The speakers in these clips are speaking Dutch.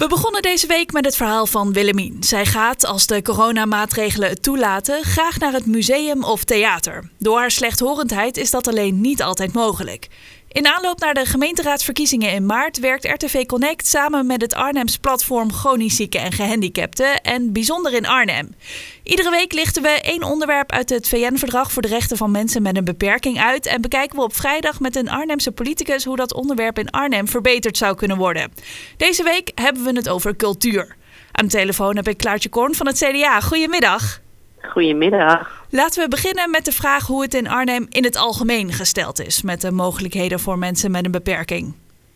We begonnen deze week met het verhaal van Willemien. Zij gaat, als de coronamaatregelen het toelaten, graag naar het museum of theater. Door haar slechthorendheid is dat alleen niet altijd mogelijk. In aanloop naar de gemeenteraadsverkiezingen in maart werkt RTV Connect samen met het Arnhems platform Chronisch Zieken en Gehandicapten en Bijzonder in Arnhem. Iedere week lichten we één onderwerp uit het VN-verdrag voor de rechten van mensen met een beperking uit en bekijken we op vrijdag met een Arnhemse politicus hoe dat onderwerp in Arnhem verbeterd zou kunnen worden. Deze week hebben we het over cultuur. Aan de telefoon heb ik Klaartje Korn van het CDA. Goedemiddag. Goedemiddag. Laten we beginnen met de vraag hoe het in Arnhem in het algemeen gesteld is met de mogelijkheden voor mensen met een beperking.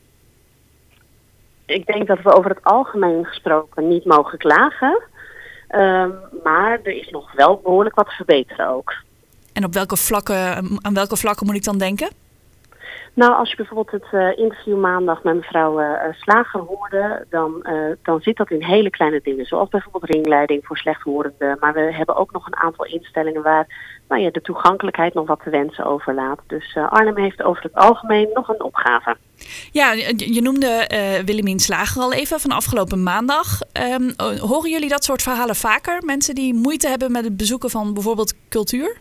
Ik denk dat we over het algemeen gesproken niet mogen klagen. Maar er is nog wel behoorlijk wat te verbeteren ook. En aan welke vlakken moet ik dan denken? Nou, als je bijvoorbeeld het interview maandag met mevrouw Slager hoorde, dan zit dat in hele kleine dingen. Zoals bijvoorbeeld ringleiding voor slechthorenden. Maar we hebben ook nog een aantal instellingen waar de toegankelijkheid nog wat te wensen overlaat. Dus Arnhem heeft over het algemeen nog een opgave. Ja, je noemde Willemien Slager al even van afgelopen maandag. Horen jullie dat soort verhalen vaker? Mensen die moeite hebben met het bezoeken van bijvoorbeeld cultuur?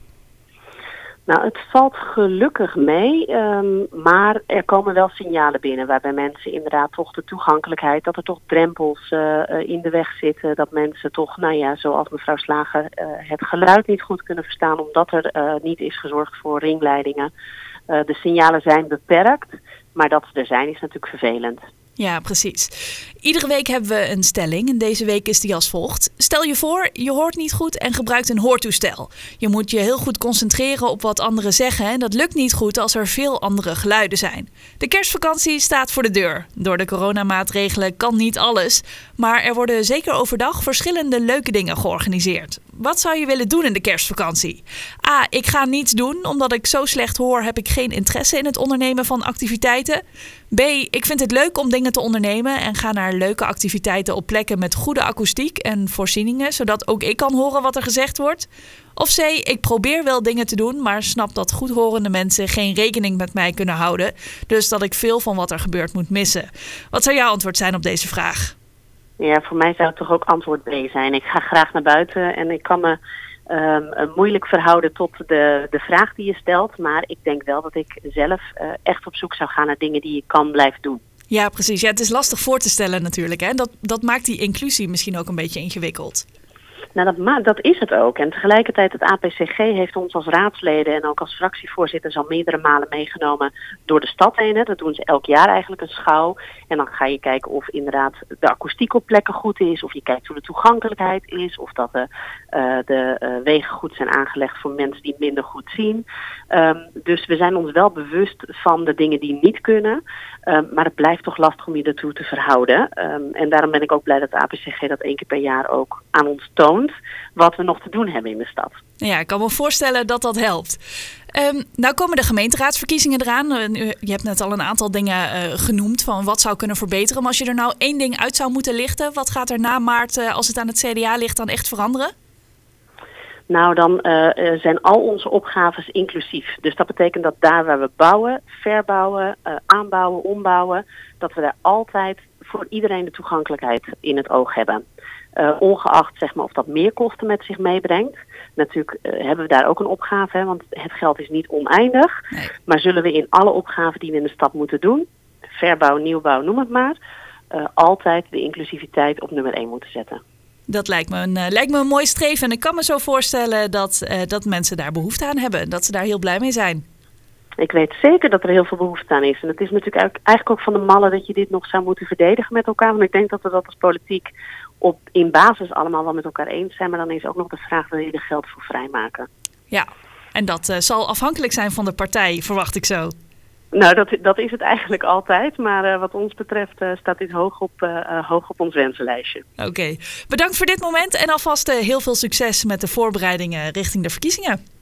Nou, het valt gelukkig mee, maar er komen wel signalen binnen waarbij mensen inderdaad toch de toegankelijkheid, dat er toch drempels in de weg zitten, dat mensen toch, zoals mevrouw Slager, het geluid niet goed kunnen verstaan omdat er niet is gezorgd voor ringleidingen. De signalen zijn beperkt, maar dat ze er zijn is natuurlijk vervelend. Ja, precies. Iedere week hebben we een stelling en deze week is die als volgt. Stel je voor, je hoort niet goed en gebruikt een hoortoestel. Je moet je heel goed concentreren op wat anderen zeggen en dat lukt niet goed als er veel andere geluiden zijn. De kerstvakantie staat voor de deur. Door de coronamaatregelen kan niet alles, maar er worden zeker overdag verschillende leuke dingen georganiseerd. Wat zou je willen doen in de kerstvakantie? A, ik ga niets doen, omdat ik zo slecht hoor heb ik geen interesse in het ondernemen van activiteiten. B, ik vind het leuk om dingen te ondernemen en ga naar leuke activiteiten op plekken met goede akoestiek en voorzieningen, zodat ook ik kan horen wat er gezegd wordt. Of C, ik probeer wel dingen te doen, maar snap dat goedhorende mensen geen rekening met mij kunnen houden, dus dat ik veel van wat er gebeurt moet missen. Wat zou jouw antwoord zijn op deze vraag? Ja, voor mij zou het toch ook antwoord B zijn. Ik ga graag naar buiten en ik kan me moeilijk verhouden tot de vraag die je stelt. Maar ik denk wel dat ik zelf echt op zoek zou gaan naar dingen die ik kan blijven doen. Ja, precies. Ja, het is lastig voor te stellen natuurlijk. Hè? Dat maakt die inclusie misschien ook een beetje ingewikkeld. Nou, dat is het ook. En tegelijkertijd het APCG heeft ons als raadsleden en ook als fractievoorzitters al meerdere malen meegenomen door de stad heen. Hè. Dat doen ze elk jaar eigenlijk een schouw. En dan ga je kijken of inderdaad de akoestiek op plekken goed is. Of je kijkt hoe de toegankelijkheid is. Of dat de wegen goed zijn aangelegd voor mensen die minder goed zien. Dus we zijn ons wel bewust van de dingen die niet kunnen. Maar het blijft toch lastig om je ertoe te verhouden. En daarom ben ik ook blij dat de APCG dat 1 keer per jaar ook aan ons toont. Wat we nog te doen hebben in de stad. Ja, ik kan me voorstellen dat dat helpt. Nou komen de gemeenteraadsverkiezingen eraan. Je hebt net al een aantal dingen genoemd van wat zou kunnen verbeteren. Maar als je er nou 1 ding uit zou moeten lichten, wat gaat er na maart, als het aan het CDA ligt, dan echt veranderen? Nou, dan zijn al onze opgaves inclusief. Dus dat betekent dat daar waar we bouwen, verbouwen, aanbouwen, ombouwen, dat we daar altijd voor iedereen de toegankelijkheid in het oog hebben. Ongeacht of dat meer kosten met zich meebrengt. Natuurlijk hebben we daar ook een opgave, hè, want het geld is niet oneindig. Nee. Maar zullen we in alle opgaven die we in de stad moeten doen, verbouw, nieuwbouw, noem het maar, altijd de inclusiviteit op nummer 1 moeten zetten. Dat lijkt me een mooi streven. En ik kan me zo voorstellen dat mensen daar behoefte aan hebben. Dat ze daar heel blij mee zijn. Ik weet zeker dat er heel veel behoefte aan is. En het is natuurlijk eigenlijk ook van de malle dat je dit nog zou moeten verdedigen met elkaar. Want ik denk dat we dat als politiek in basis allemaal wel met elkaar eens zijn. Maar dan is ook nog de vraag, wil je er geld voor vrijmaken? Ja, en dat zal afhankelijk zijn van de partij, verwacht ik zo. Nou, dat is het eigenlijk altijd. Maar wat ons betreft staat dit hoog op ons wensenlijstje. Oké. Bedankt voor dit moment en alvast heel veel succes met de voorbereidingen richting de verkiezingen.